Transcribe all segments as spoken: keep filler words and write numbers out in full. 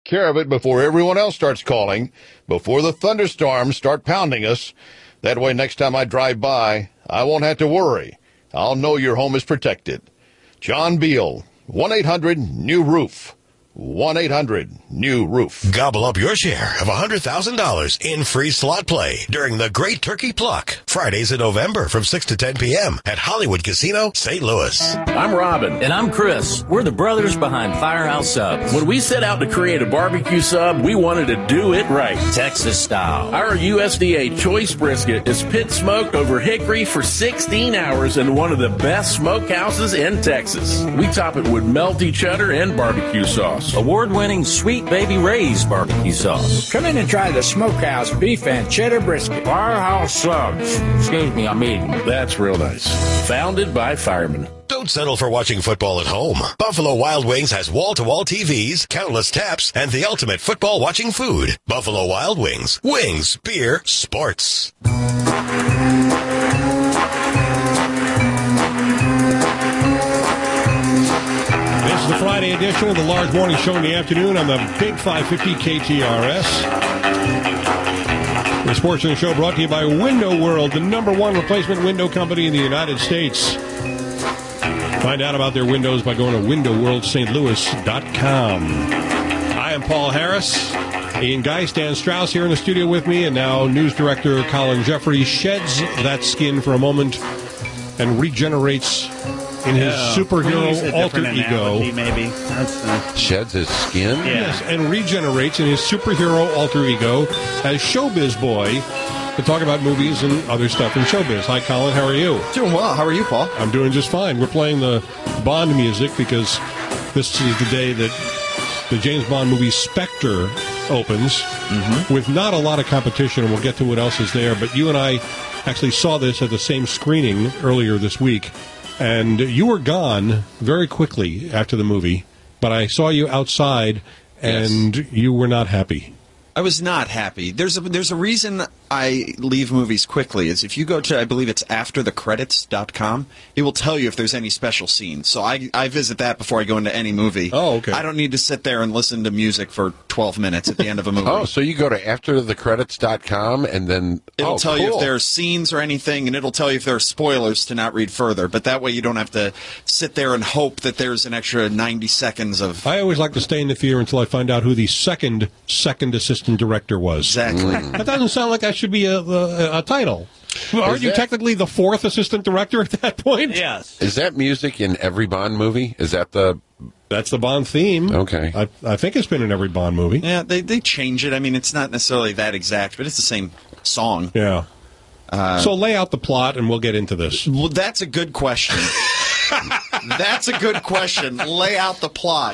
care of it before everyone else starts calling, before the thunderstorms start pounding us. That way, next time I drive by, I won't have to worry. I'll know your home is protected. John Beal, one eight hundred new roof. one eight hundred new roof. Gobble up your share of one hundred thousand dollars in free slot play during the Great Turkey Pluck. Fridays in November from six to ten p.m. at Hollywood Casino, Saint Louis. I'm Robin. And I'm Chris. We're the brothers behind Firehouse Subs. When we set out to create a barbecue sub, we wanted to do it right. Texas style. Our U S D A choice brisket is pit smoked over hickory for sixteen hours in one of the best smokehouses in Texas. We top it with melty cheddar and barbecue sauce. Award-winning Sweet Baby Ray's barbecue sauce. Come in and try the Smokehouse beef and cheddar brisket. Firehouse Subs. Excuse me, I'm eating. That's real nice. Founded by firemen. Don't settle for watching football at home. Buffalo Wild Wings has wall-to-wall T Vs, countless taps, and the ultimate football watching food. Buffalo Wild Wings. Wings, beer, sports. This is the Friday edition of the Large Morning Show in the afternoon on the Big five fifty K T R S. The Sports Center Show brought to you by Window World, the number one replacement window company in the United States. Find out about their windows by going to window world st louis dot com. I am Paul Harris. Ian Geist, Dan Strauss here in the studio with me, and now news director Colin Jeffrey sheds that skin for a moment and regenerates in his yeah, superhero alter ego. Maybe. That's, uh, Sheds his skin? Yeah. Yes, and regenerates in his superhero alter ego as Showbiz Boy to talk about movies and other stuff in showbiz. Hi, Colin. How are you? Doing well. How are you, Paul? I'm doing just fine. We're playing the Bond music because this is the day that the James Bond movie Spectre opens mm-hmm. with not a lot of competition, and we'll get to what else is there. But you and I actually saw this at the same screening earlier this week, and you were gone very quickly after the movie, but I saw you outside, and yes. you were not happy. I was not happy. There's a, there's a reason I leave movies quickly. Is if you go to, I believe it's after the credits dot com, it will tell you if there's any special scenes. So I, I visit that before I go into any movie. Oh, okay. I don't need to sit there and listen to music for twelve minutes at the end of a movie. Oh, so you go to after the credits dot com and then... It'll oh, tell cool. you if there are scenes or anything, and it'll tell you if there are spoilers to not read further. But that way you don't have to sit there and hope that there's an extra ninety seconds of... I always like to stay in the theater until I find out who the second second assistant director was. Exactly. Mm. That doesn't sound like that should be a, a, a title. Well, aren't you that, technically the fourth assistant director at that point? yes. Is that music in every Bond movie? Is that the... That's the Bond theme. Okay. I, I think it's been in every Bond movie. Yeah, they, they change it. I mean, it's not necessarily that exact, but it's the same song. Yeah. Uh, so lay out the plot, and we'll get into this. Well, that's a good question. That's a good question. Lay out the plot.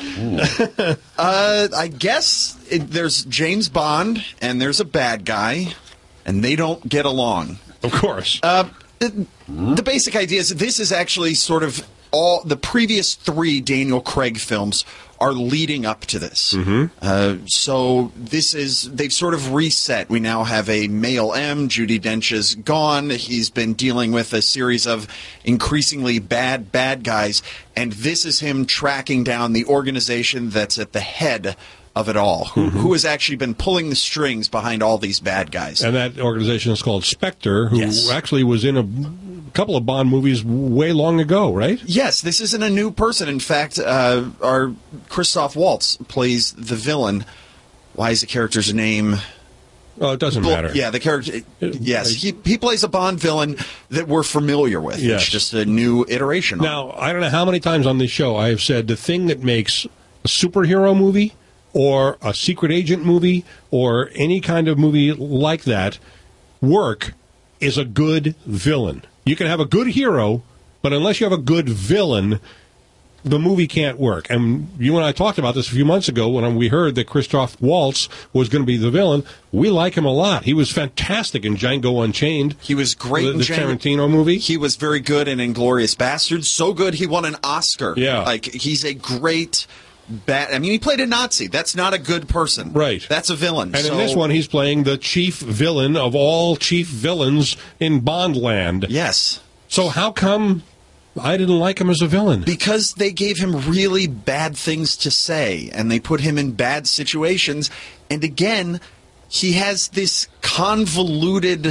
Uh, I guess it, there's James Bond, and there's a bad guy, and they don't get along. Of course. Uh, it, the basic idea is that this is actually sort of all the previous three Daniel Craig films are leading up to this. Mm-hmm. Uh, so this is, they've sort of reset. We now have a male M. Judi Dench is gone. He's been dealing with a series of increasingly bad, bad guys. And this is him tracking down the organization that's at the head of it all, who, mm-hmm. who has actually been pulling the strings behind all these bad guys. And that organization is called Spectre, who yes. actually was in a couple of Bond movies way long ago, right? Yes, this isn't a new person. In fact, uh, our Christoph Waltz plays the villain. Why is the character's name? Oh, it doesn't Well, matter. Yeah, the character. Yes, he he plays a Bond villain that we're familiar with. Yes. It's just a new iteration. Now, I don't know how many times on this show I have said the thing that makes a superhero movie or a secret agent movie or any kind of movie like that work is a good villain. You can have a good hero, but unless you have a good villain, the movie can't work. And you and I talked about this a few months ago when we heard that Christoph Waltz was going to be the villain. We like him a lot. He was fantastic in Django Unchained. He was great the, in the Django. Tarantino movie. He was very good in Inglourious Basterds. So good he won an Oscar. Yeah. Like, he's a great... Bad. I mean, he played a Nazi. That's not a good person. Right. That's a villain. And so, in this one, he's playing the chief villain of all chief villains in Bondland. Yes. So how come I didn't like him as a villain. Because they gave him really bad things to say, and they put him in bad situations. And again, he has this convoluted...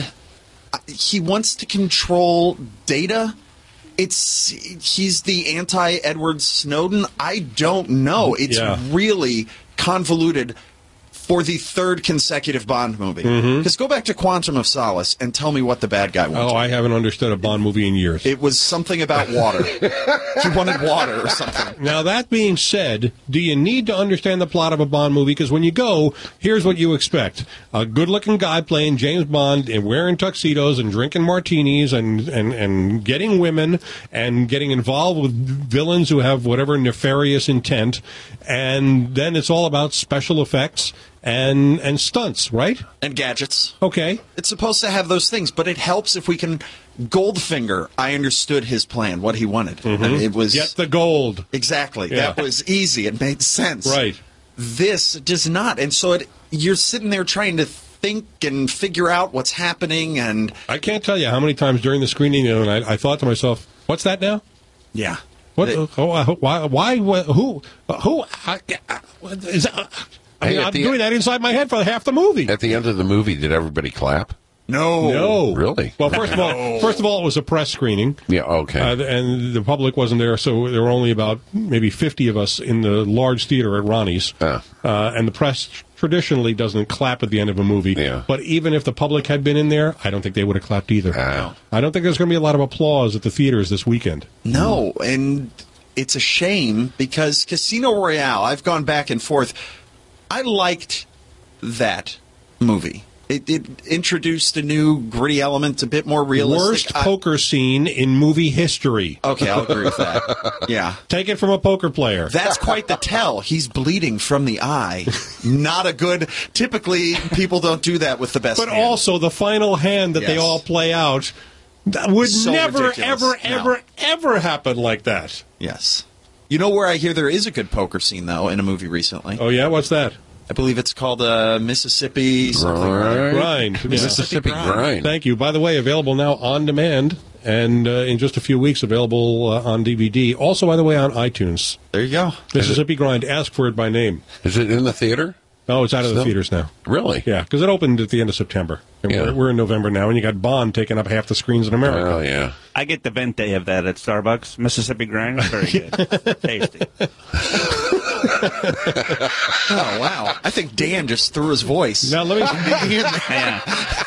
He wants to control data. It's he's the anti-Edward Snowden. I don't know. It's Yeah. really convoluted for the third consecutive Bond movie. Mhm. Because go back to Quantum of Solace and tell me what the bad guy wanted. Oh, I haven't understood a Bond movie in years. It was something about water. He wanted water or something. Now, that being said, do you need to understand the plot of a Bond movie? Because when you go, here's what you expect. A good-looking guy playing James Bond and wearing tuxedos and drinking martinis and, and, and getting women and getting involved with villains who have whatever nefarious intent. And then it's all about special effects and and stunts, right? And gadgets. Okay. It's supposed to have those things, but it helps if we can... Goldfinger, I understood his plan, what he wanted. Mhm. I mean, it was... Get the gold. Exactly. Yeah. That was easy. It made sense. Right. This does not. And so it, you're sitting there trying to think and figure out what's happening, and... I can't tell you how many times during the screening, you know, and I, I thought to myself, what's that now? Yeah. What? Uh, oh, uh, why? Why? wh- Who? Uh, who? I, uh, is that, uh, I mean, Hey, at I'm the- doing that inside my head for half the movie. At the end of the movie, did everybody clap? No. No. Really? Well, first of all, first of all, it was a press screening. Yeah, okay. Uh, and the public wasn't there, so there were only about maybe fifty of us in the large theater at Ronnie's. Ah. Uh, and the press traditionally doesn't clap at the end of a movie. Yeah. But even if the public had been in there, I don't think they would have clapped either. Ah. I don't think there's going to be a lot of applause at the theaters this weekend. No, and it's a shame because Casino Royale, I've gone back and forth. I liked that movie. It, it introduced a new gritty element, a bit more realistic. Worst I- poker scene in movie history. Okay, I'll agree with that. Yeah. Take it from a poker player. That's quite the tell. He's bleeding from the eye. Not a good... Typically, people don't do that with the best But hand. also, the final hand that they Yes. all play out that would So never, ridiculous. ever, No. ever, ever happen like that. Yes. You know where I hear there is a good poker scene, though, in a movie recently? Oh, yeah? What's that? I believe it's called uh, Mississippi something. or other. Grind. Yeah. Mississippi Grind. Thank you. By the way, available now on demand and uh, in just a few weeks available uh, on D V D. Also, by the way, on iTunes. There you go. Mississippi Grind. Ask for it by name. Is it in the theater? Oh, it's out of the Still? theaters now. Really? Yeah, because it opened at the end of September. And Yeah. we're, we're in November now, and you got Bond taking up half the screens in America. Oh, yeah. I get the vente of that at Starbucks. Mississippi Grind. Very good. Tasty. Oh, wow. I think Dan just threw his voice. Now, let me... Yeah.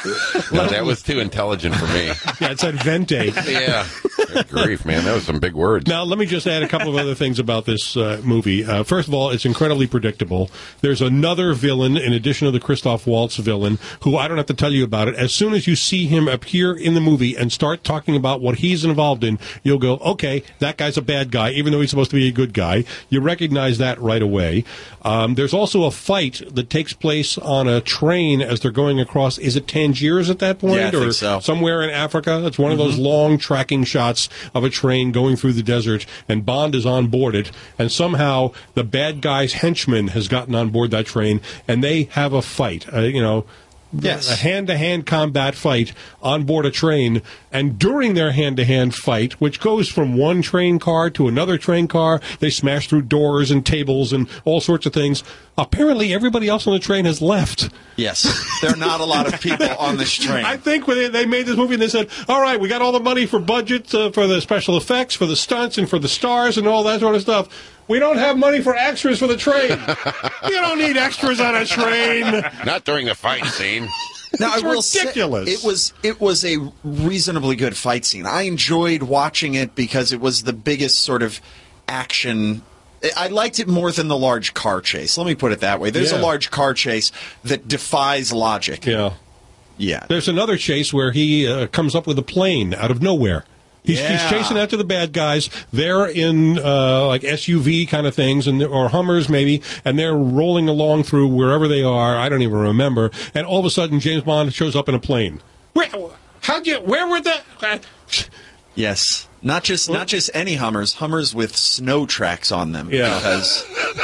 No, that was too intelligent for me. yeah, it said Vente. Yeah. Good grief, man. That was some big words. Now, let me just add a couple of other things about this uh, movie. Uh, first of all, it's incredibly predictable. There's another villain, in addition to the Christoph Waltz villain, who I don't have to tell you about it. As soon as you see him appear in the movie and start talking about what he's involved in, you'll go, okay, that guy's a bad guy, even though he's supposed to be a good guy. You recognize that right away. Um, there's also a fight that takes place on a train as they're going across. Is it Tangiers at that point? Yeah, I think or so. somewhere in Africa? It's one of those long tracking shots of a train going through the desert, and Bond is on board it, and somehow the bad guy's henchman has gotten on board that train, and they have a fight. Uh, you know, Yes. a hand-to-hand combat fight on board a train, and during their hand-to-hand fight, which goes from one train car to another train car, they smash through doors and tables and all sorts of things. Apparently, everybody else on the train has left. Yes. There are not a lot of people on this train. I think when they, they made this movie, and they said, all right, we got all the money for budget, uh, for the special effects, for the stunts, and for the stars and all that sort of stuff. We don't have money for extras for the train. You don't need extras on a train. Not during the fight scene. Now, It's I will ridiculous. say it was it was a reasonably good fight scene. I enjoyed watching it because it was the biggest sort of action. I liked it more than the large car chase. Let me put it that way. There's Yeah. a large car chase that defies logic. Yeah. Yeah. There's another chase where he uh, comes up with a plane out of nowhere. He's, Yeah. he's chasing after the bad guys. They're in uh, like S U V kind of things, and or Hummers maybe, and they're rolling along through wherever they are. I don't even remember. And all of a sudden, James Bond shows up in a plane. Where? How'd you? Where were the? Uh, Yes. Not just not just any Hummers, Hummers with snow tracks on them. Yeah. Because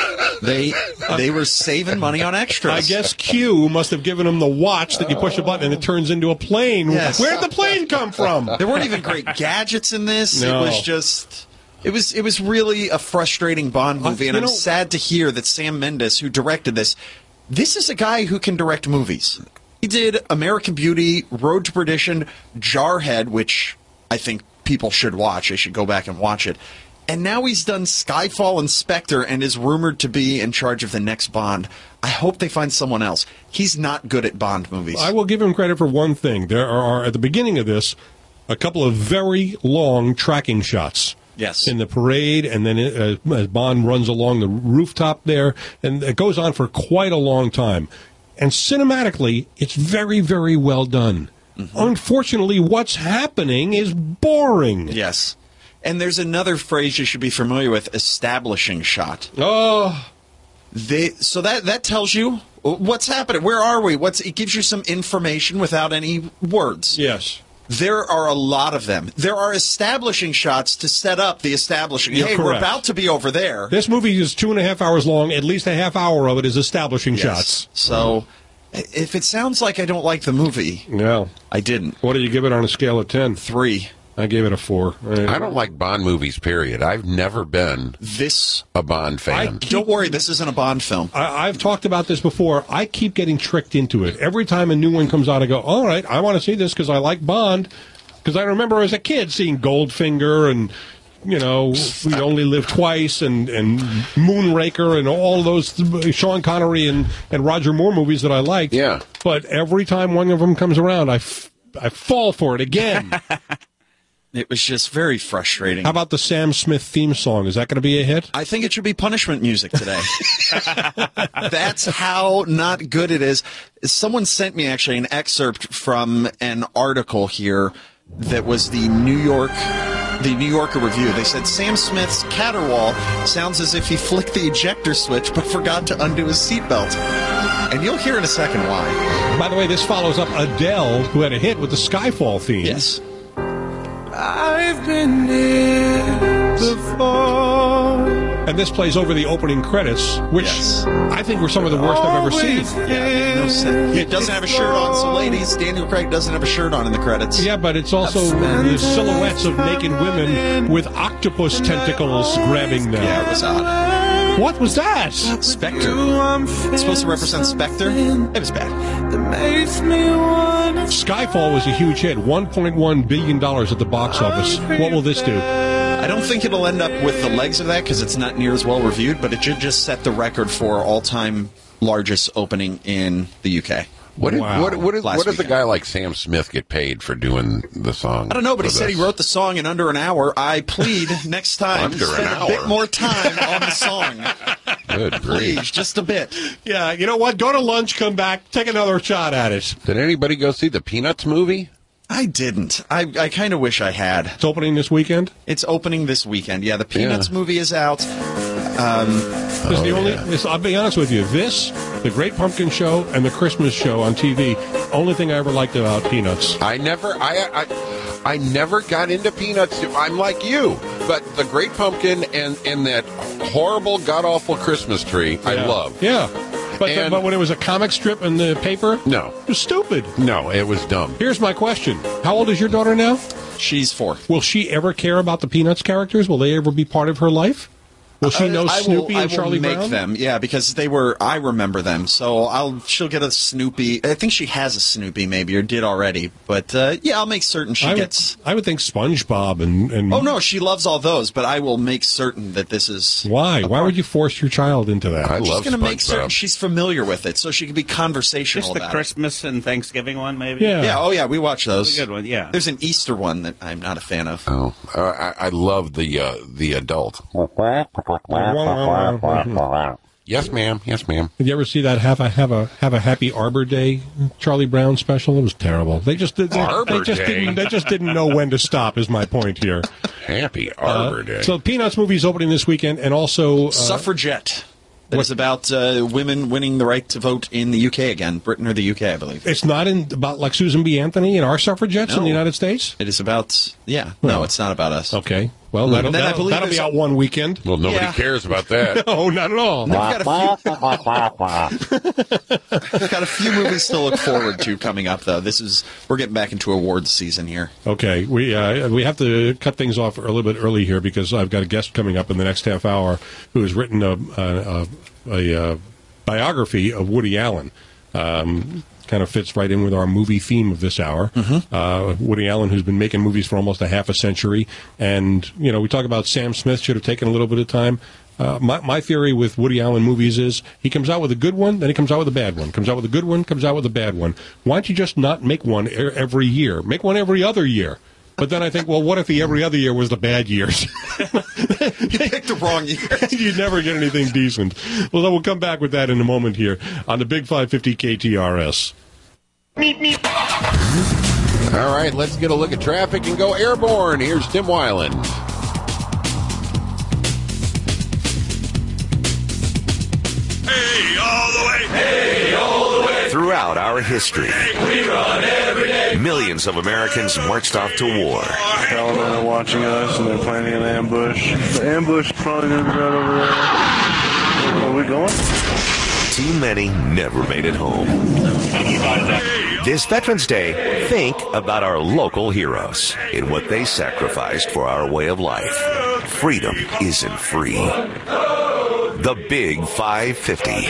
They they were saving money on extras. I guess Q must have given him the watch that you push a button and it turns into a plane. Yes. Where'd the plane come from? There weren't even great gadgets in this. No. It was just... It was it was really a frustrating Bond movie, Uh, and you I'm know- sad to hear that Sam Mendes, who directed this, this is a guy who can direct movies. He did American Beauty, Road to Perdition, Jarhead, which I think people should watch. They should go back and watch it. And now he's done Skyfall and Spectre and is rumored to be in charge of the next Bond. I hope they find someone else. He's not good at Bond movies. I will give him credit for one thing. There are, at the beginning of this, a couple of very long tracking shots. Yes. In the parade, and then uh, as Bond runs along the rooftop there, and it goes on for quite a long time. And cinematically, it's very, very well done. Mm-hmm. Unfortunately, what's happening is boring. Yes. And there's another phrase you should be familiar with, establishing shot. Oh. They, so that, that tells you what's happening. Where are we? What's it gives you some information without any words. Yes. There are a lot of them. There are establishing shots to set up the establishing. You're hey, correct. we're about to be over there. This movie is two and a half hours long. At least a half hour of it is establishing Yes. shots. So if it sounds like I don't like the movie, No. I didn't. What did you give it on a scale of ten? Three. I gave it a four. I don't like Bond movies, period. I've never been This. a Bond fan. keep- Don't worry, this isn't a Bond film. I, I've talked about this before. I keep getting tricked into it. Every time a new one comes out, I go, all right, I want to see this because I like Bond. Because I remember as a kid seeing Goldfinger and, you know, We Only Live Twice and, and Moonraker and all those Sean Connery and, and Roger Moore movies that I liked. Yeah. But every time one of them comes around, I, f- I fall for it again. It was just very frustrating. How about the Sam Smith theme song? Is that going to be a hit? I think it should be punishment music today. That's how not good it is. Someone sent me actually an excerpt from an article here that was the New York, the New Yorker Review. They said Sam Smith's Caterwaul sounds as if he flicked the ejector switch but forgot to undo his seatbelt. And you'll hear in a second why. By the way, this follows up Adele, who had a hit with the Skyfall theme. Yes. I've been here before. And this plays over the opening credits, which Yes. I think were some of the worst I've ever seen. Yeah, no sense. He doesn't have a shirt on, so ladies, Daniel Craig doesn't have a shirt on in the credits. Yeah, but it's also the silhouettes of naked women with octopus tentacles grabbing them. Yeah, it was odd. What was that? Spectre. It's supposed to represent Spectre. It was bad. Skyfall was a huge hit, one point one billion dollars at the box office. What will this do? I don't think it'll end up with the legs of that because it's not near as well reviewed, but it should just set the record for all-time largest opening in the U K. What did, Wow. what, what, did, Last what did the weekend. guy like Sam Smith get paid for doing the song? I don't know, but he for said he this? wrote the song in under an hour. I plead next time Under an spend a hour? bit more time on the song. Good grief. Please, just a bit. Yeah, you know what? Go to lunch, come back, take another shot at it. Did anybody go see the Peanuts movie? I didn't. I, I kind of wish I had. It's opening this weekend. It's opening this weekend. Yeah, the Peanuts Yeah. movie is out. Um, This is the only. This, I'll be honest with you. This, the Great Pumpkin Show, and the Christmas Show on T V. Only thing I ever liked about Peanuts. I never, I, I, I never got into Peanuts. I'm like you, but the Great Pumpkin and and that horrible, god awful Christmas tree, I Yeah. love. Yeah, but And- but when it was a comic strip in the paper, No, it was stupid. no, it was dumb. Here's my question: how old is your daughter now? she's four. Will she ever care about the Peanuts characters? Will they ever be part of her life? Will she know I will- Snoopy I and will Charlie make Brown? them, yeah, because they were. I remember them, so I'll. She'll get a Snoopy. I think she has a Snoopy, maybe, or did already. But uh, yeah, I'll make certain she I would, gets. I would think SpongeBob and, and Oh no, she loves all those, but I will make certain that this is. Why? Why would you force your child into that? I She's love going to make certain SpongeBob. she's familiar with it, so she can be conversational Just the about Christmas and Thanksgiving one, maybe? Yeah. it. Yeah. Oh yeah, we watch those. That's a good one, yeah. There's an Easter one that I'm not a fan of. Oh, uh, I, I love the uh, the adult. Yes, ma'am. Yes, ma'am. Did you ever see that have a have a have a happy Arbor Day Charlie Brown special? It was terrible. They just did, they, Arbor they just Day? didn't they just didn't know when to stop. Is my point here. Happy Arbor Uh, Day. So Peanuts movie's opening this weekend, and also uh, Suffragette. That is about uh, women winning the right to vote in the U K again, Britain or the U K, I believe. it's not in about like Susan B. Anthony and our suffragettes in No. the United States. It is about, yeah, no, Well. it's not about us. Okay, Well, that'll, And then I that'll, believe that'll be there's- out one weekend. Well, nobody Yeah. cares about that. No, not at all. I've got a few, I've got a few movies to look forward to coming up, though. This is we're getting back into awards season here. Okay, we uh, we have to cut things off a little bit early here because I've got a guest coming up in the next half hour who has written a a, a, a biography of Woody Allen. Um, kind of fits right in with our movie theme of this hour. Mm-hmm. Uh, Woody Allen, who's been making movies for almost a half a century, and you know, we talk about Sam Smith should have taken a little bit of time. Uh, my, my theory with Woody Allen movies is he comes out with a good one, then he comes out with a bad one. Comes out with a good one, comes out with a bad one. Why don't you just not make one e- every year? Make one every other year. But then I think, well, what if the every other year was the bad years? You picked the wrong year. You'd never get anything decent. Well, then we'll come back with that in a moment here on the Big five fifty K T R S. All right, let's get a look at traffic and go airborne. Here's Tim Weiland. Hey, all the way. Hey, all the way. Throughout our history, we run every day. Millions of Americans marched off to war. Taliban are watching us and they're planning an ambush. The ambush is probably going to be right over there. Are we going? Too many never made it home. This Veterans Day, think about our local heroes and what they sacrificed for our way of life. Freedom isn't free. The Big five fifty.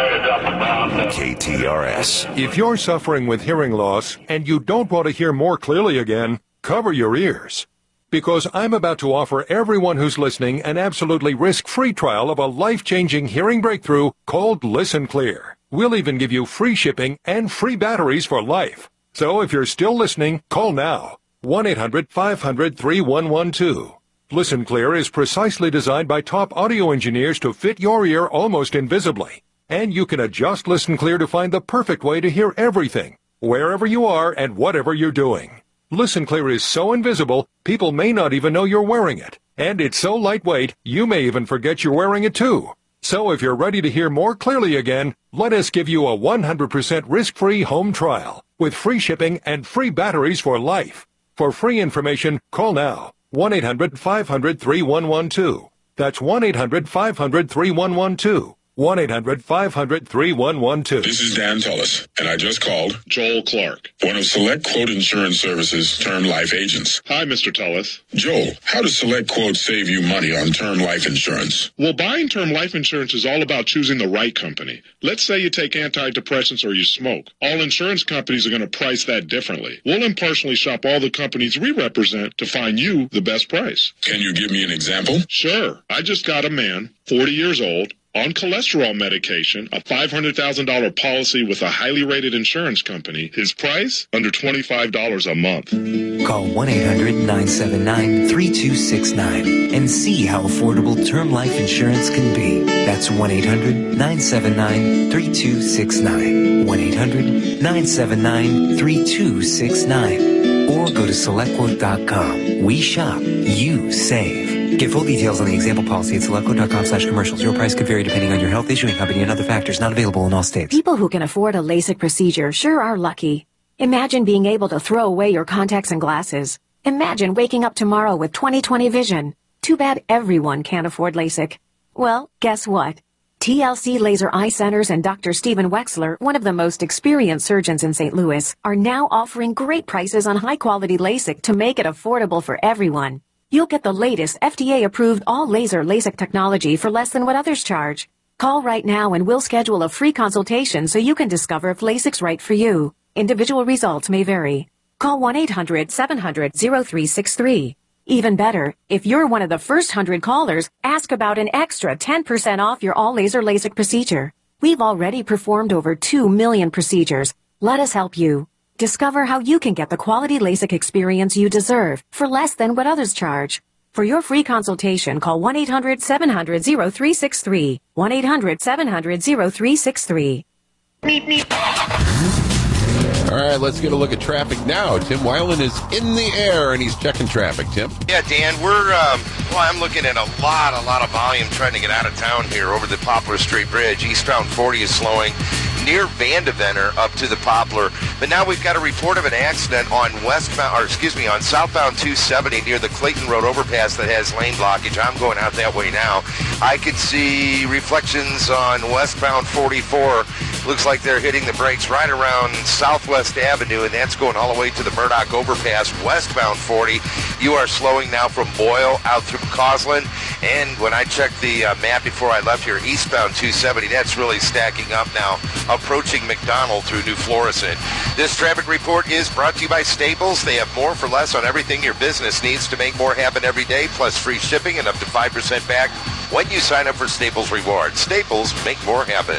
K T R S. If you're suffering with hearing loss and you don't want to hear more clearly again, cover your ears. Because I'm about to offer everyone who's listening an absolutely risk-free trial of a life-changing hearing breakthrough called Listen Clear. We'll even give you free shipping and free batteries for life. So if you're still listening, call now. one eight hundred five hundred three one one two. Listen Clear is precisely designed by top audio engineers to fit your ear almost invisibly. And you can adjust Listen Clear to find the perfect way to hear everything, wherever you are and whatever you're doing. Listen Clear is so invisible, people may not even know you're wearing it. And it's so lightweight, you may even forget you're wearing it too. So if you're ready to hear more clearly again, let us give you a one hundred percent risk-free home trial with free shipping and free batteries for life. For free information, call now. one eight hundred five hundred three one one two. That's one eight hundred five hundred three one one two. one eight hundred five hundred three one one two. This is Dan Tullis, and I just called Joel Clark, one of Select Quote Insurance Services' term life agents. Hi, Mister Tullis. Joel, how does Select Quote save you money on term life insurance? Well, buying term life insurance is all about choosing the right company. Let's say you take antidepressants or you smoke. All insurance companies are going to price that differently. We'll impartially shop all the companies we represent to find you the best price. Can you give me an example? Sure. I just got a man, forty years old, on cholesterol medication, a five hundred thousand dollars policy with a highly rated insurance company. His price? Under twenty-five dollars a month. Call one eight hundred nine seven nine three two six nine and see how affordable term life insurance can be. That's one eight hundred nine seven nine three two six nine. one eight hundred nine seven nine three two six nine. Or go to select quote dot com. We shop, you save. Get full details on the example policy at select quote dot com slash commercials. Your price could vary depending on your health, issuing company, and other factors. Not available in all states. People who can afford a LASIK procedure sure are lucky. Imagine being able to throw away your contacts and glasses. Imagine waking up tomorrow with twenty twenty vision. Too bad everyone can't afford LASIK. Well, guess what? T L C Laser Eye Centers and Doctor Stephen Wexler, one of the most experienced surgeons in Saint Louis, are now offering great prices on high-quality LASIK to make it affordable for everyone. You'll get the latest F D A-approved all-laser LASIK technology for less than what others charge. Call right now and we'll schedule a free consultation so you can discover if LASIK's right for you. Individual results may vary. Call one eight hundred seven hundred oh three six three. Even better, if you're one of the first one hundred callers, ask about an extra ten percent off your all-laser LASIK procedure. We've already performed over two million procedures. Let us help you. Discover how you can get the quality LASIK experience you deserve for less than what others charge. For your free consultation, call one eight hundred seven hundred oh three six three. one eight hundred seven hundred oh three six three. All right, let's get a look at traffic now. Tim Weiland is in the air, and he's checking traffic. Tim? Yeah, Dan, we're, um, well, I'm looking at a lot, a lot of volume trying to get out of town here over the Poplar Street Bridge. Eastbound forty is slowing. near Vandeventer up to the Poplar. But now we've got a report of an accident on westbound, or excuse me, on southbound two seventy near the Clayton Road overpass that has lane blockage. I'm going out that way now. I could see reflections on westbound forty-four. Looks like they're hitting the brakes right around Southwest Avenue, and that's going all the way to the Murdoch overpass westbound forty. You are slowing now from Boyle out through Causland. And when I checked the uh, map before I left here, eastbound two seventy, that's really stacking up now, approaching McDonald through New Florissant. This traffic report is brought to you by Staples. They have more for less on everything your business needs to make more happen every day, plus free shipping and up to five percent back when you sign up for Staples Rewards. Staples, make more happen.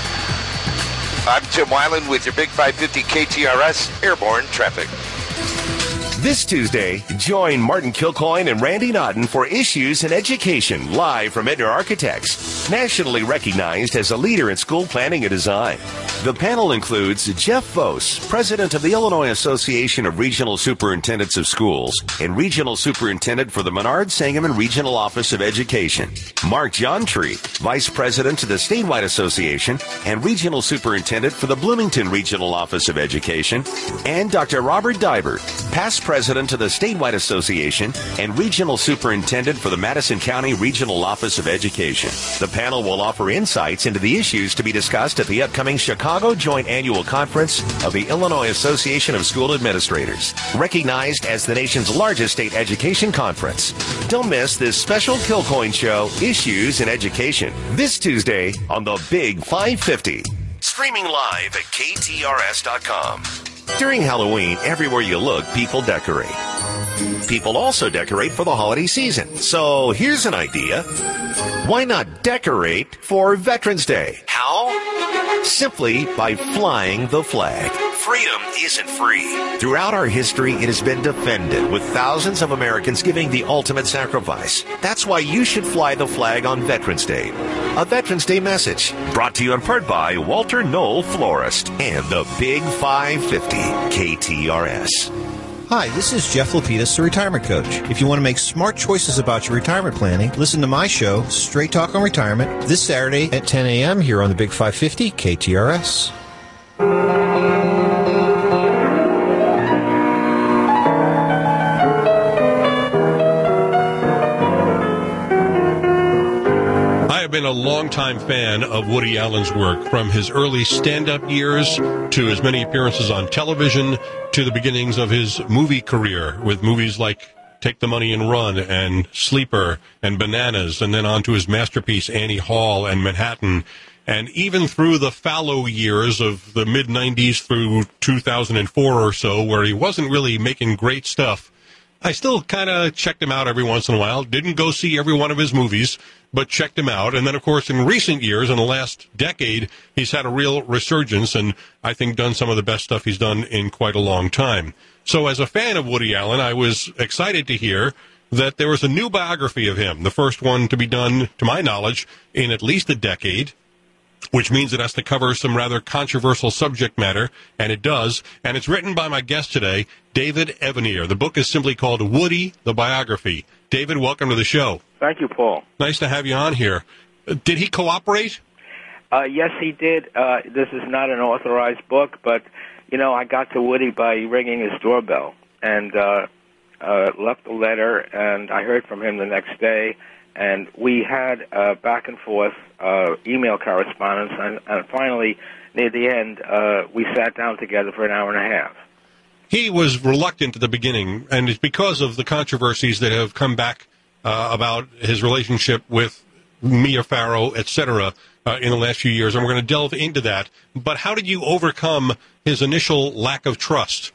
I'm Tim Weiland with your Big five fifty K T R S Airborne Traffic. This Tuesday, join Martin Kilcoyne and Randy Naughton for Issues in Education, live from Edner Architects, nationally recognized as a leader in school planning and design. The panel includes Jeff Vos, president of the Illinois Association of Regional Superintendents of Schools and regional superintendent for the Menard Sangamon Regional Office of Education, Mark Johntree, vice president of the Statewide Association and regional superintendent for the Bloomington Regional Office of Education, and Doctor Robert Dibert, past president of the Statewide Association and regional superintendent for the Madison County Regional Office of Education. The panel will offer insights into the issues to be discussed at the upcoming Chicago Joint Annual Conference of the Illinois Association of School Administrators, recognized as the nation's largest state education conference. Don't miss this special Kilcoyne Show, Issues in Education, this Tuesday on the Big five fifty. Streaming live at K T R S dot com. During Halloween, everywhere you look, people decorate. People also decorate for the holiday season. So here's an idea. Why not decorate for Veterans Day? How? Simply by flying the flag. Freedom isn't free. Throughout our history, it has been defended, with thousands of Americans giving the ultimate sacrifice. That's why you should fly the flag on Veterans Day. A Veterans Day message brought to you in part by Walter Knoll Florist and the Big five fifty K T R S. Hi, this is Jeff Lapidus, the Retirement Coach. If you want to make smart choices about your retirement planning, listen to my show, Straight Talk on Retirement, this Saturday at ten a.m. here on the Big five fifty K T R S. Been a longtime fan of Woody Allen's work, from his early stand-up years to his many appearances on television to the beginnings of his movie career with movies like Take the Money and Run and Sleeper and Bananas, and then on to his masterpiece Annie Hall and Manhattan, and even through the fallow years of the mid nineties through two thousand four or so, where he wasn't really making great stuff. I still kind of checked him out every once in a while. Didn't go see every one of his movies, but checked him out. And then, of course, in recent years, in the last decade, he's had a real resurgence and I think done some of the best stuff he's done in quite a long time. So as a fan of Woody Allen, I was excited to hear that there was a new biography of him, the first one to be done, to my knowledge, in at least a decade, which means it has to cover some rather controversial subject matter, and it does. And it's written by my guest today, David Evanier. The book is simply called Woody, the Biography. David, welcome to the show. Thank you, Paul. Nice to have you on here. Did he cooperate? Uh, yes, he did. Uh, this is not an authorized book, but, you know, I got to Woody by ringing his doorbell and uh, uh, left a letter, and I heard from him the next day. And we had uh, back and forth uh, email correspondence, and, and finally, near the end, uh, we sat down together for an hour and a half. He was reluctant at the beginning, and it's because of the controversies that have come back uh, about his relationship with Mia Farrow, et cetera, uh, in the last few years, and we're going to delve into that. But how did you overcome his initial lack of trust?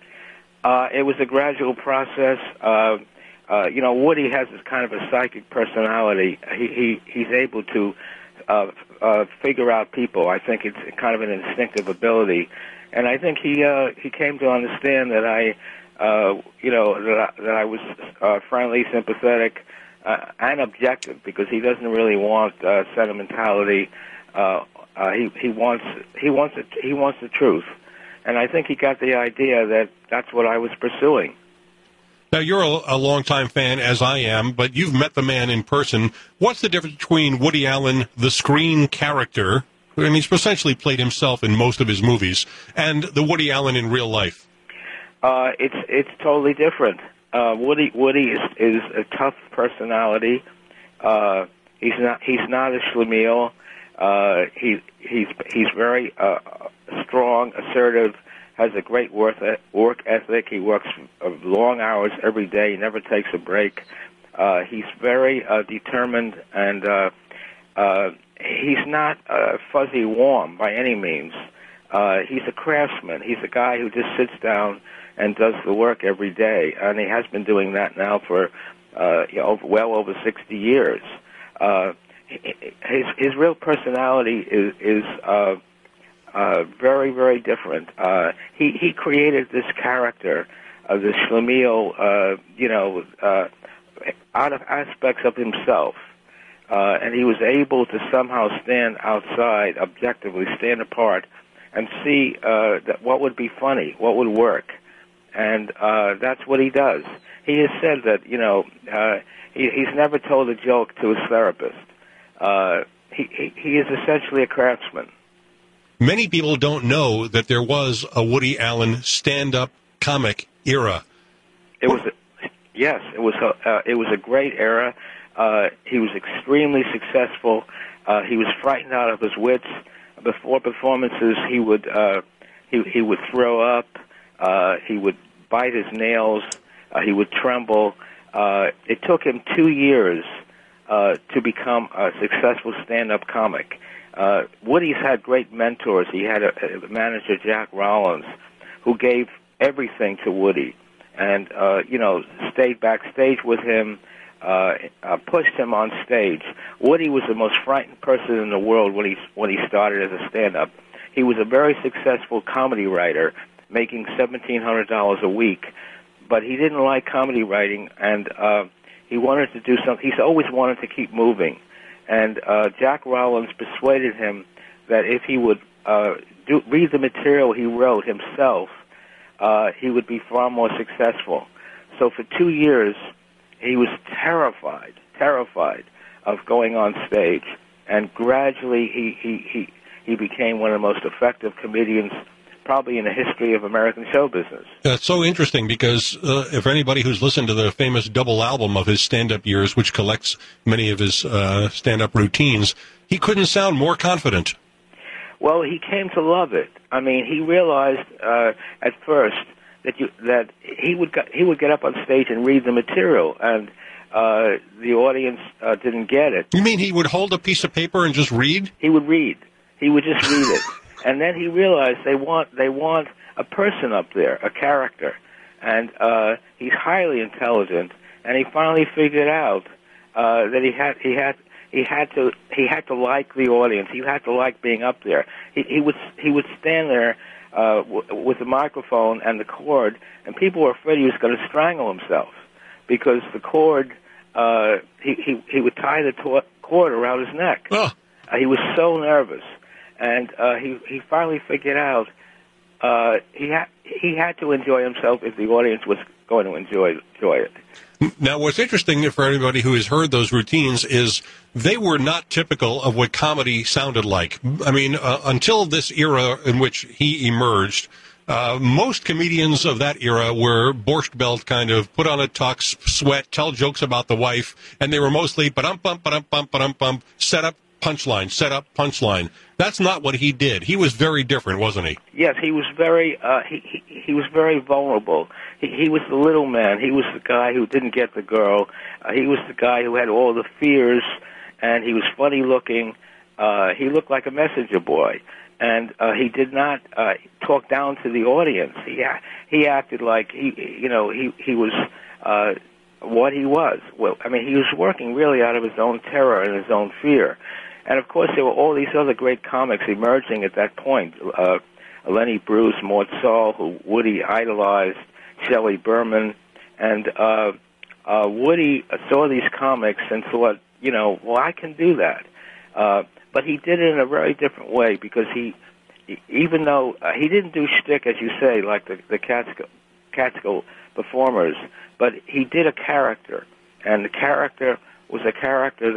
Uh, it was a gradual process. Uh, Uh, you know, Woody has this kind of a psychic personality. He, he he's able to uh, uh, figure out people. I think it's kind of an instinctive ability, and I think he uh, he came to understand that I, uh, you know, that I, that I was uh, friendly, sympathetic, uh, and objective, because he doesn't really want uh, sentimentality. Uh, uh, he he wants he wants it, he wants the truth, and I think he got the idea that that's what I was pursuing. Now, you're a, a longtime fan, as I am, but you've met the man in person. What's the difference between Woody Allen, the screen character, And he's essentially played himself in most of his movies. And the Woody Allen in real life. Uh, it's it's totally different. Uh, Woody Woody is is a tough personality. Uh, he's not he's not a schlemiel. Uh, he he's he's very uh, strong, assertive, has a great work work ethic. He works long hours every day. He never takes a break. Uh, he's very uh, determined, and uh, uh, he's not uh, fuzzy warm by any means. Uh, he's a craftsman. He's a guy who just sits down and does the work every day, and he has been doing that now for uh, you know, well over sixty years. Uh, his his real personality is is uh, uh, very very different. Uh, he he created this character, uh, the schlemiel, uh, you know, uh, out of aspects of himself, uh, and he was able to somehow stand outside, objectively stand apart, and see uh, that what would be funny, what would work. And uh, that's what he does. He has said that, you know, uh, he, he's never told a joke to his therapist. Uh, he, he, he is essentially a craftsman. Many people don't know that there was a Woody Allen stand-up comic era. It was, a, yes, it was a, uh, it was a great era. Uh, he was extremely successful. Uh, he was frightened out of his wits. Before performances, he would uh, he he would throw up. Uh, he would bite his nails. Uh, he would tremble. Uh, it took him two years uh, to become a successful stand-up comic. Uh, Woody's had great mentors. He had a, a manager, Jack Rollins, who gave everything to Woody, and uh, you know, stayed backstage with him, uh, uh, pushed him on stage. Woody was the most frightened person in the world when he when he started as a stand-up. He was a very successful comedy writer, making seventeen hundred dollars a week, but he didn't like comedy writing, and uh, he wanted to do something. He's always wanted to keep moving, and uh, Jack Rollins persuaded him that if he would uh, do, read the material he wrote himself, uh, he would be far more successful. So for two years, he was terrified, terrified of going on stage, and gradually he he he, he became one of the most effective comedians probably in the history of American show business. That's so interesting because uh, if anybody who's listened to the famous double album of his stand-up years, which collects many of his uh, stand-up routines, he couldn't sound more confident. Well, he came to love it. I mean, he realized uh, at first that you, that he would get, he would get up on stage and read the material, and uh, the audience uh, didn't get it. You mean he would hold a piece of paper and just read? He would read. He would just read it. And then he realized they want they want a person up there, a character, and uh, he's highly intelligent. And he finally figured out uh, that he had he had he had to he had to like the audience. He had to like being up there. He, he would he would stand there uh, w- with the microphone and the cord, and people were afraid he was going to strangle himself because the cord uh, he, he he would tie the to- cord around his neck. Oh. Uh, he was so nervous. And uh, he he finally figured out uh, he had he had to enjoy himself if the audience was going to enjoy enjoy it. Now, what's interesting for anybody who has heard those routines is they were not typical of what comedy sounded like. I mean, uh, until this era in which he emerged, uh, most comedians of that era were Borscht Belt kind of put on a tux, sweat, tell jokes about the wife, and they were mostly ba-dum-bum, ba-dum-bum, ba-dum-bum, set up, punchline, set up, punchline. That's not what he did. He was very different, wasn't he? Yes, he was very uh, he, he he was very vulnerable. He, he was the little man. He was the guy who didn't get the girl. Uh, he was the guy who had all the fears, and he was funny looking. Uh, he looked like a messenger boy, and uh, he did not uh, talk down to the audience. He he acted like he you know he he was. Uh, what he was. Well, I mean, he was working really out of his own terror and his own fear. And, of course, there were all these other great comics emerging at that point. Uh, Lenny Bruce, Mort Saul, who Woody idolized, Shelley Berman. And uh, uh, Woody saw these comics and thought, you know, well, I can do that. Uh, but he did it in a very different way because he, even though uh, he didn't do shtick, as you say, like the, the Catskill, Catskill performers, but he did a character. And the character was a character that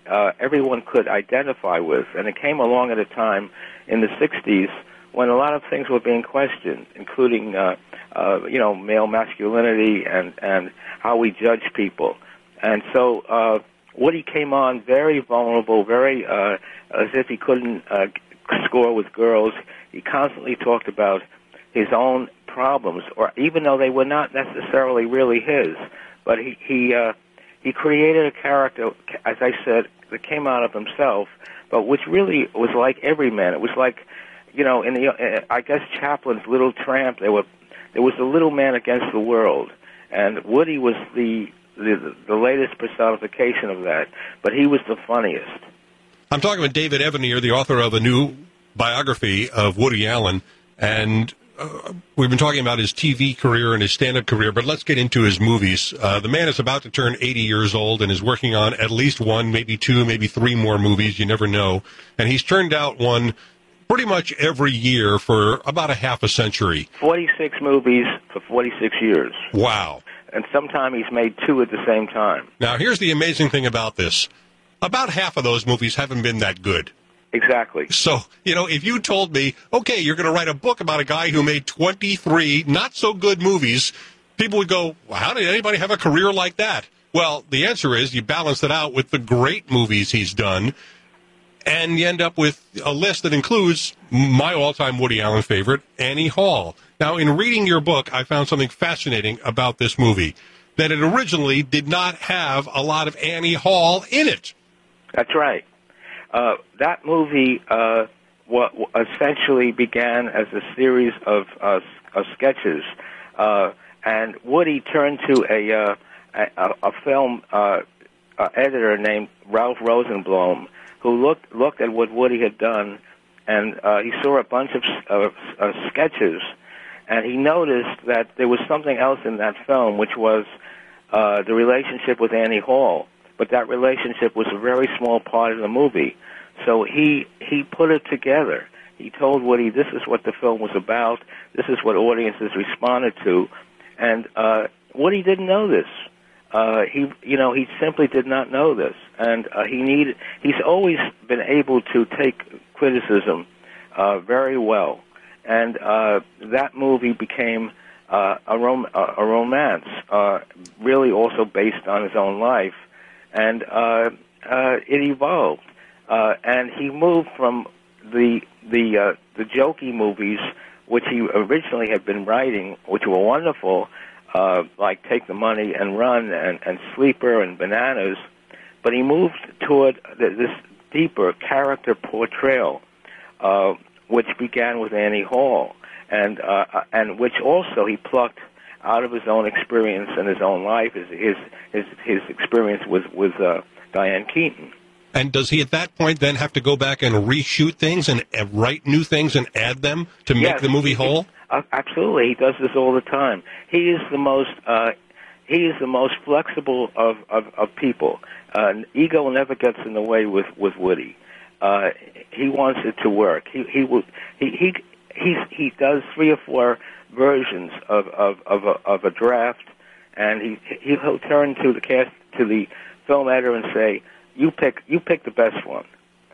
uh, everyone could identify with. And it came along at a time in the sixties when a lot of things were being questioned, including, uh, uh, you know, male masculinity and, and how we judge people. And so uh, Woody came on very vulnerable, very uh, as if he couldn't uh, score with girls. He constantly talked about his own problems, or even though they were not necessarily really his. But he he, uh, he created a character, as I said, that came out of himself, but which really was like every man. It was like, you know, in the uh, I guess Chaplin's Little Tramp, there were there was the little man against the world, and Woody was the the, the latest personification of that. But he was the funniest. I'm talking with David Evanier, the author of a new biography of Woody Allen, and uh, we've been talking about his T V career and his stand-up career, but let's get into his movies. Uh, the man is about to turn eighty years old and is working on at least one, maybe two, maybe three more movies. You never know. And he's turned out one pretty much every year for about a half a century. forty-six movies for forty-six years. Wow. And sometimes he's made two at the same time. Now, here's the amazing thing about this. About half of those movies haven't been that good. Exactly. So, you know, if you told me, okay, you're going to write a book about a guy who made twenty-three not-so-good movies, people would go, well, how did anybody have a career like that? Well, the answer is you balance it out with the great movies he's done, and you end up with a list that includes my all-time Woody Allen favorite, Annie Hall. Now, in reading your book, I found something fascinating about this movie, that it originally did not have a lot of Annie Hall in it. That's right. Uh, that movie uh, w- w- essentially began as a series of, uh, of sketches, uh, and Woody turned to a, uh, a, a film uh, uh, editor named Ralph Rosenblum, who looked looked at what Woody had done, and uh, he saw a bunch of, of, of sketches, and he noticed that there was something else in that film, which was uh, the relationship with Annie Hall. But that relationship was a very small part of the movie. So he he put it together. He told Woody, this is what the film was about. This is what audiences responded to. And uh, Woody didn't know this. Uh, he, you know, he simply did not know this. And uh, he needed. He's always been able to take criticism uh, very well. And uh, that movie became uh, a, rom- a romance, uh, really also based on his own life. And uh, uh, it evolved, uh, and he moved from the the uh, the jokey movies, which he originally had been writing, which were wonderful, uh, like Take the Money and Run and, and Sleeper and Bananas, but he moved toward th- this deeper character portrayal, uh, which began with Annie Hall, and uh, and which also he plucked out of his own experience and his own life, his his his, his experience with with uh, Diane Keaton. And does he at that point then have to go back and reshoot things and uh, write new things and add them to make yes, the movie he, whole? Uh, absolutely, he does this all the time. He is the most uh, he is the most flexible of of, of people. Uh, ego never gets in the way with with Woody. Uh, he wants it to work. He he will he he he he does three or four versions of of of a, of a draft, and he he'll turn to the cast to the film editor and say, "You pick you pick the best one."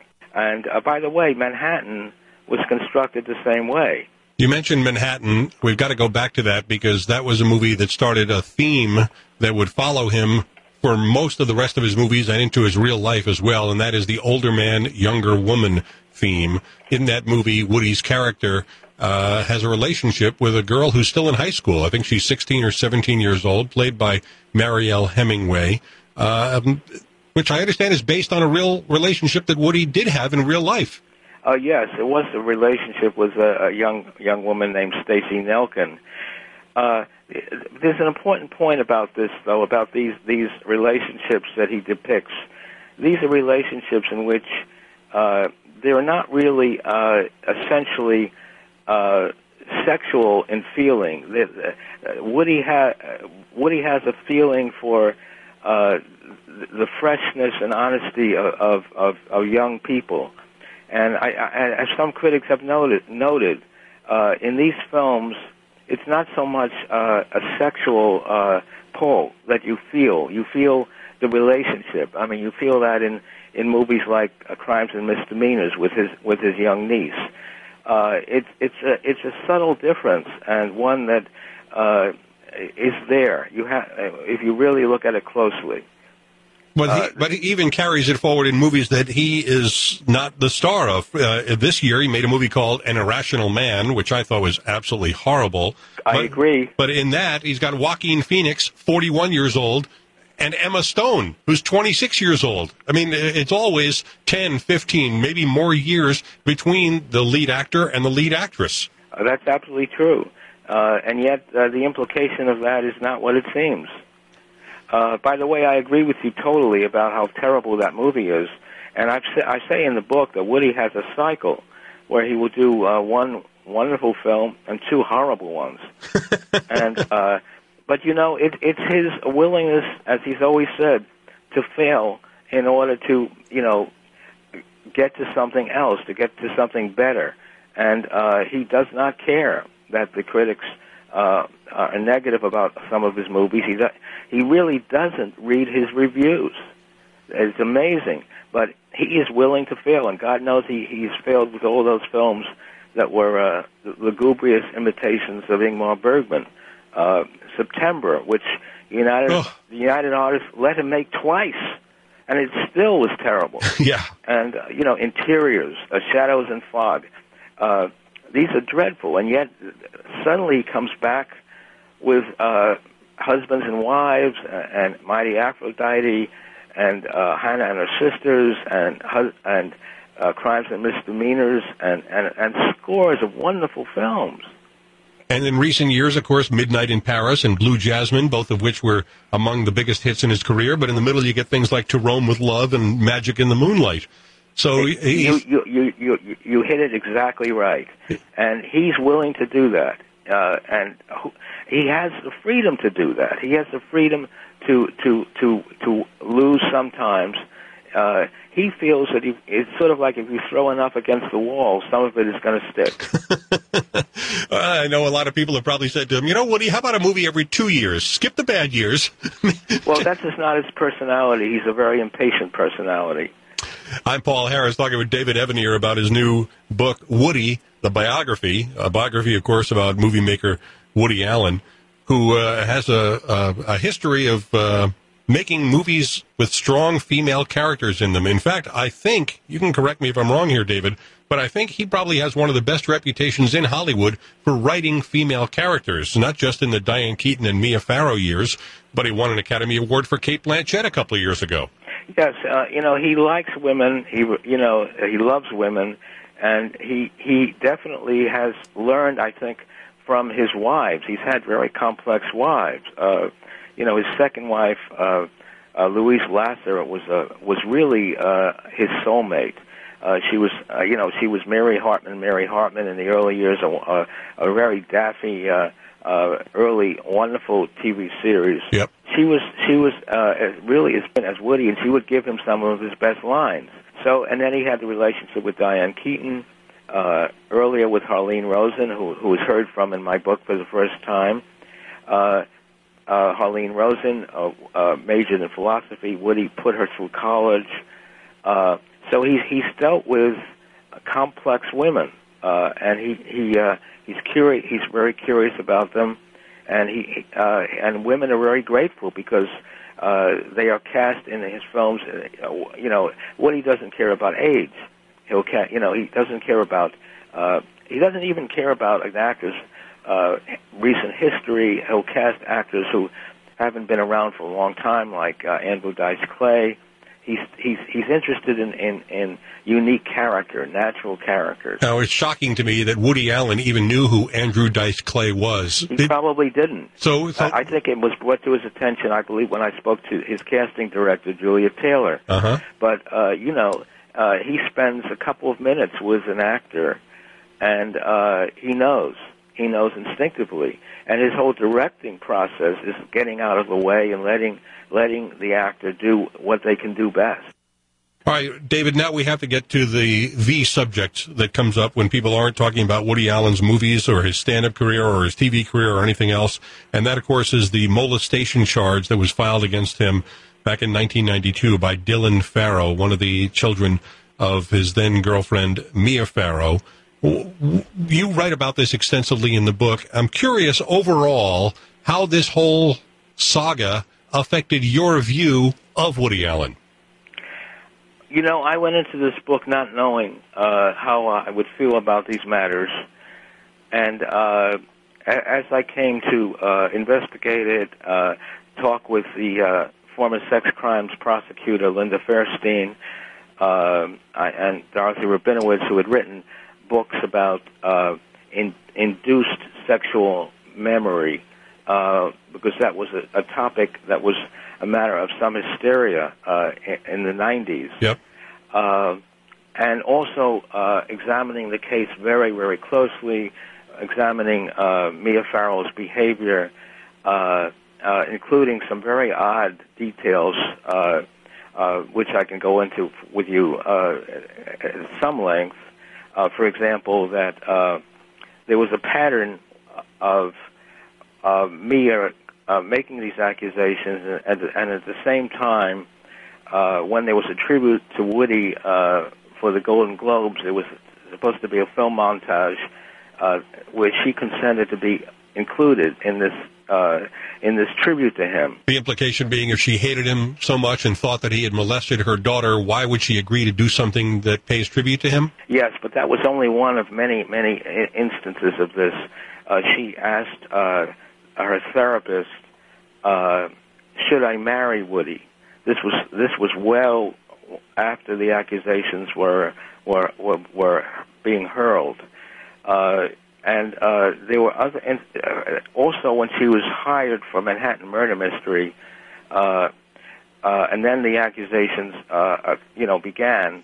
And uh, by the way, Manhattan was constructed the same way. You mentioned Manhattan. We've got to go back to that because that was a movie that started a theme that would follow him for most of the rest of his movies and into his real life as well, and that is the older man, younger woman theme. In that movie, Woody's character Uh, has a relationship with a girl who's still in high school. I think she's sixteen or seventeen years old, played by Marielle Hemingway, uh, which I understand is based on a real relationship that Woody did have in real life. Uh, yes, it was a relationship with a, a young young woman named Stacy Nelkin. Uh, there's an important point about this, though, about these, these relationships that he depicts. These are relationships in which uh, they're not really uh, essentially Uh, sexual in feeling. Uh, Woody, ha- Woody has a feeling for uh, the freshness and honesty of, of, of, of young people. And I, I, as some critics have noted, noted uh, in these films, it's not so much uh, a sexual uh, pull that you feel. You feel the relationship. I mean, you feel that in, in movies like uh, Crimes and Misdemeanors with his with his young niece. Uh, it's it's a it's a subtle difference, and one that uh, is there. You have if you really look at it closely. But he, Uh, but he even carries it forward in movies that he is not the star of. Uh, this year, he made a movie called An Irrational Man, which I thought was absolutely horrible. I but, agree. But in that, he's got Joaquin Phoenix, forty-one years old, and Emma Stone, who's twenty-six years old. I mean, it's always ten, fifteen, maybe more years between the lead actor and the lead actress. Uh, that's absolutely true. Uh, and yet, uh, the implication of that is not what it seems. Uh, by the way, I agree with you totally about how terrible that movie is. And I've sa- I say in the book that Woody has a cycle where he will do uh, one wonderful film and two horrible ones. and uh, But, you know, it, it's his willingness, as he's always said, to fail in order to, you know, get to something else, to get to something better. And uh, he does not care that the critics uh, are negative about some of his movies. He, do- he really doesn't read his reviews. It's amazing. But he is willing to fail, and God knows he, he's failed with all those films that were uh, lugubrious imitations of Ingmar Bergman. Uh, September, which United oh. the United Artists let him make twice, and it still was terrible. Yeah. And, uh, you know, Interiors, uh, Shadows and Fog. Uh, these are dreadful, and yet suddenly he comes back with uh, Husbands and Wives and, and Mighty Aphrodite and uh, Hannah and Her Sisters and and uh, Crimes and Misdemeanors and, and, and scores of wonderful films. And in recent years, of course, Midnight in Paris and Blue Jasmine, both of which were among the biggest hits in his career. But in the middle, you get things like To Rome with Love and Magic in the Moonlight. So you, you, you, you, you hit it exactly right. And he's willing to do that. Uh, and he has the freedom to do that. He has the freedom to to to, to lose sometimes. Uh, he feels that he, it's sort of like if you throw enough against the wall, some of it is going to stick. I know a lot of people have probably said to him, you know, Woody, how about a movie every two years? Skip the bad years. Well, that's just not his personality. He's a very impatient personality. I'm Paul Harris, talking with David Evanier about his new book, Woody, the biography, a biography, of course, about movie maker Woody Allen, who uh, has a, a, a history of uh, making movies with strong female characters in them. In fact, I think, you can correct me if I'm wrong here, David, but I think he probably has one of the best reputations in Hollywood for writing female characters, not just in the Diane Keaton and Mia Farrow years, but he won an Academy Award for Cate Blanchett a couple of years ago. Yes, uh, you know, he likes women, he, you know, he loves women, and he he definitely has learned, I think, from his wives. He's had very complex wives. Uh, you know, his second wife, uh, uh, Louise Lasser, was uh, was really uh, his soulmate. Uh, she was, uh, you know, she was Mary Hartman. Mary Hartman in the early years, a, a, a very daffy, uh, uh, early, wonderful T V series. Yep. She was, she was uh, as, really as as Woody, and she would give him some of his best lines. So, and then he had the relationship with Diane Keaton. Uh, earlier with Harlene Rosen, who who was heard from in my book for the first time. Uh, uh, Harlene Rosen uh, uh, majored in philosophy. Woody put her through college. Uh, so he's he's dealt with complex women, uh, and he he uh, he's curious. He's very curious about them, and he uh, and women are very grateful because uh, they are cast in his films. Uh, you know, Woody doesn't care about age. He'll, ca- you know, he doesn't care about. Uh, he doesn't even care about an actor's uh, recent history. He'll cast actors who haven't been around for a long time, like uh, Andrew Dice Clay. He's he's he's interested in, in, in unique character, natural characters. Now, it's shocking to me that Woody Allen even knew who Andrew Dice Clay was. He Did, probably didn't. So, so I, I think it was brought to his attention, I believe, when I spoke to his casting director, Julia Taylor. Uh-huh. But, uh, you know, uh, he spends a couple of minutes with an actor, and uh, he knows. He knows instinctively. And his whole directing process is getting out of the way and letting letting the actor do what they can do best. All right, David, now we have to get to the the subject that comes up when people aren't talking about Woody Allen's movies or his stand-up career or his T V career or anything else. And that, of course, is the molestation charge that was filed against him back in nineteen ninety-two by Dylan Farrow, one of the children of his then-girlfriend, Mia Farrow. You write about this extensively in the book. I'm curious, overall, how this whole saga affected your view of Woody Allen. You know, I went into this book not knowing uh, how I would feel about these matters. And uh, as I came to uh, investigate it, uh, talk with the uh, former sex crimes prosecutor, Linda Fairstein, uh, I, and Dorothy Rabinowitz, who had written books about uh, in, induced sexual memory, uh, because that was a, a topic that was a matter of some hysteria uh, in, in the nineties. Yep. Uh, and also uh, examining the case very, very closely, examining uh, Mia Farrow's behavior, uh, uh, including some very odd details, uh, uh, which I can go into with you uh, at some length. Uh, for example, that uh, there was a pattern of uh, Mia uh, making these accusations, and, and at the same time, uh, when there was a tribute to Woody uh, for the Golden Globes, there was supposed to be a film montage uh, where she consented to be included in this uh, in this tribute to him. The implication being, if she hated him so much and thought that he had molested her daughter, why would she agree to do something that pays tribute to him? Yes, but that was only one of many, many instances of this. Uh, she asked uh, her therapist, uh, should I marry Woody? This was this was well after the accusations were were were, were being hurled. Uh, And uh, there were other, and uh, also when she was hired for Manhattan Murder Mystery, uh, uh, and then the accusations, uh, uh, you know, began.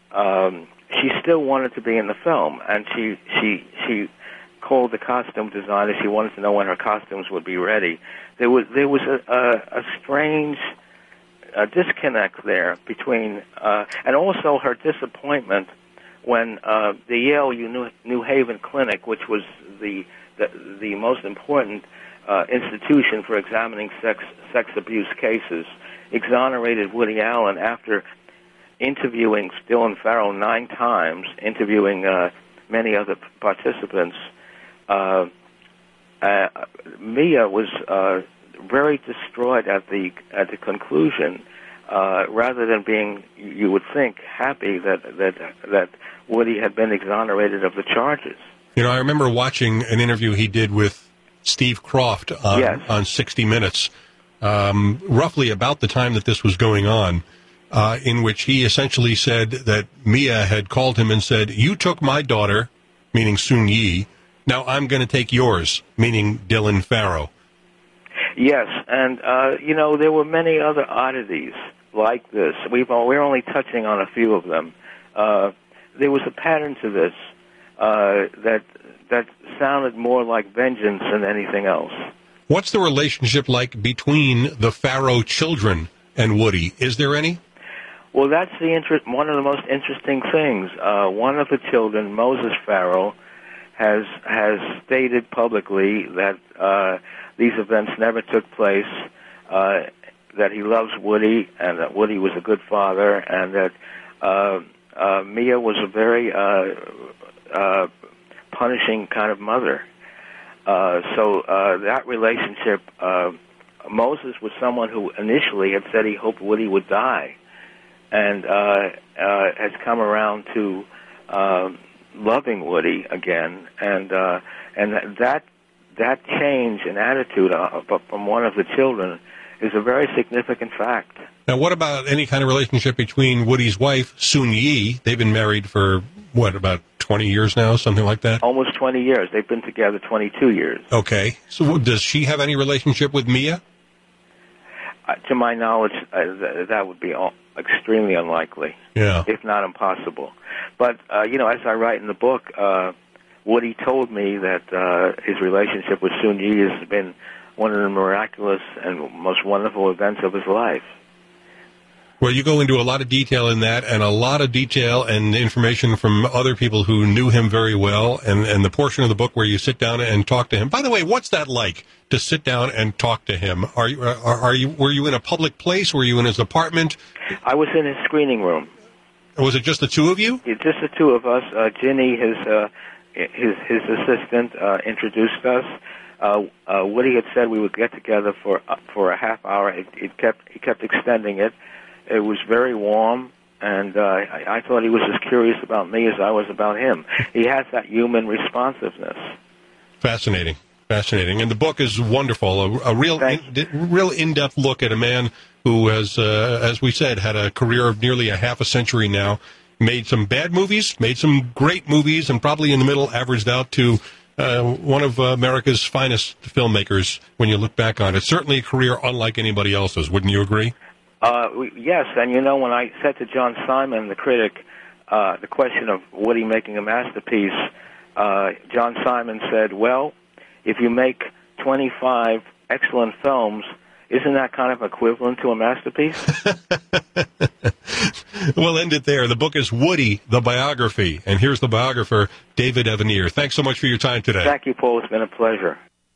Um, she still wanted to be in the film, and she she she called the costume designer. She wanted to know when her costumes would be ready. There was there was a, a, a strange uh, disconnect there between, uh, and also her disappointment when uh, the Yale New, New Haven Clinic, which was the the, the most important uh, institution for examining sex sex abuse cases, exonerated Woody Allen after interviewing Dylan Farrow nine times, interviewing uh, many other participants. Uh, uh, Mia was uh, very distraught at the at the conclusion. Uh, rather than being, you would think, happy that that that Woody had been exonerated of the charges. You know, I remember watching an interview he did with Steve Croft on, yes. on sixty minutes, um, roughly about the time that this was going on, uh, in which he essentially said that Mia had called him and said, "You took my daughter," meaning Soon Yi, "now I'm going to take yours," meaning Dylan Farrow. Yes, and, uh, you know, there were many other oddities like this. We've, we're only touching on a few of them. Uh, there was a pattern to this uh, that that sounded more like vengeance than anything else. What's the relationship like between the Farrow children and Woody? Is there any? Well, that's the inter- one of the most interesting things. Uh, one of the children, Moses Farrow, has has stated publicly that uh, these events never took place, uh, that he loves Woody, and that Woody was a good father, and that uh, uh, Mia was a very uh, uh, punishing kind of mother. Uh, so uh, that relationship, uh, Moses was someone who initially had said he hoped Woody would die, and uh, uh, has come around to uh, loving Woody again, and uh, and that that change in attitude uh, from one of the children is a very significant fact. Now, what about any kind of relationship between Woody's wife, Soon Yi? They've been married for, what, about twenty years now, something like that? Almost twenty years. They've been together twenty-two years. Okay. So does she have any relationship with Mia? Uh, to my knowledge, uh, th- that would be all extremely unlikely, yeah, if not impossible. But, uh, you know, as I write in the book, uh, Woody told me that uh, his relationship with Soon Yi has been one of the miraculous and most wonderful events of his life. Well, you go into a lot of detail in that, and a lot of detail and information from other people who knew him very well, and, and the portion of the book where you sit down and talk to him. By the way, what's that like, to sit down and talk to him? Are you, are, are you, were you in a public place? Were you in his apartment? I was in his screening room. Was it just the two of you? It's just the two of us. Uh, Ginny, his uh, his his assistant, uh, introduced us. Uh, uh, Woody had said we would get together for uh, for a half hour. It, it kept he kept extending it. It was very warm, and uh, I, I thought he was as curious about me as I was about him. He has that human responsiveness. Fascinating, fascinating, and the book is wonderful. A, a real, in, real in-depth look at a man who has, uh, as we said, had a career of nearly a half a century now. Made some bad movies, made some great movies, and probably in the middle averaged out to uh, one of uh, America's finest filmmakers when you look back on it. Certainly a career unlike anybody else's. Wouldn't you agree? Uh, we, yes, and you know, when I said to John Simon, the critic, uh, the question of Woody making a masterpiece, uh, John Simon said, well, if you make twenty-five excellent films, isn't that kind of equivalent to a masterpiece? We'll end it there. The book is Woody, the Biography, and here's the biographer, David Evanier. Thanks so much for your time today. Thank you, Paul. It's been a pleasure.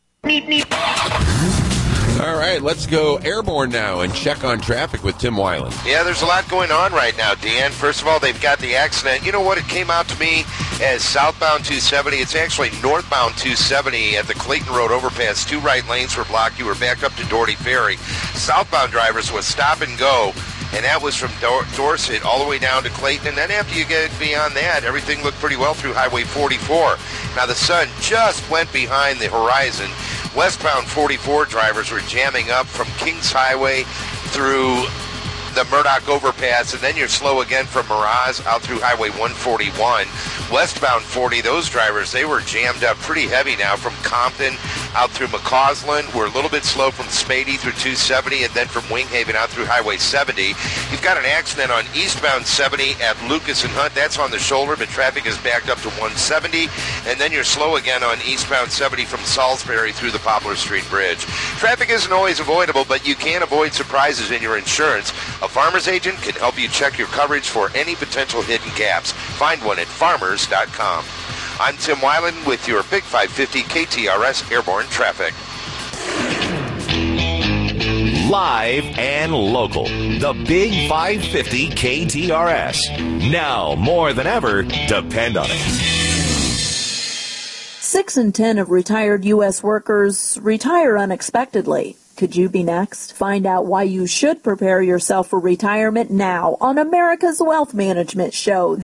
All right, let's go airborne now and check on traffic with Tim Weiland. Yeah, there's a lot going on right now, Dan. First of all, they've got the accident. You know what? It came out to me as southbound two seventy. It's actually northbound two seventy at the Clayton Road overpass. Two right lanes were blocked. You were back up to Doherty Ferry. Southbound drivers was stop and go, and that was from Dor- Dorset all the way down to Clayton. And then after you get beyond that, everything looked pretty well through Highway forty-four. Now, the sun just went behind the horizon. Westbound forty-four drivers were jamming up from Kings Highway through the Murdoch overpass, and then you're slow again from Miraz out through Highway one forty-one. Westbound forty, those drivers, they were jammed up pretty heavy now from Compton out through McCausland. We're a little bit slow from Spady through two seventy, and then from Winghaven out through Highway seventy. You've got an accident on eastbound seventy at Lucas and Hunt. That's on the shoulder, but traffic is backed up to one seventy, and then you're slow again on eastbound seventy from Salisbury through the Poplar Street Bridge. Traffic isn't always avoidable, but you can avoid surprises in your insurance. A Farmers agent can help you check your coverage for any potential hidden gaps. Find one at farmers dot com. I'm Tim Weiland with your Big five fifty K T R S Airborne Traffic. Live and local. The Big five fifty K T R S. Now, more than ever, depend on it. Six in ten of retired U S workers retire unexpectedly. Could you be next? Find out why you should prepare yourself for retirement now on America's Wealth Management Show.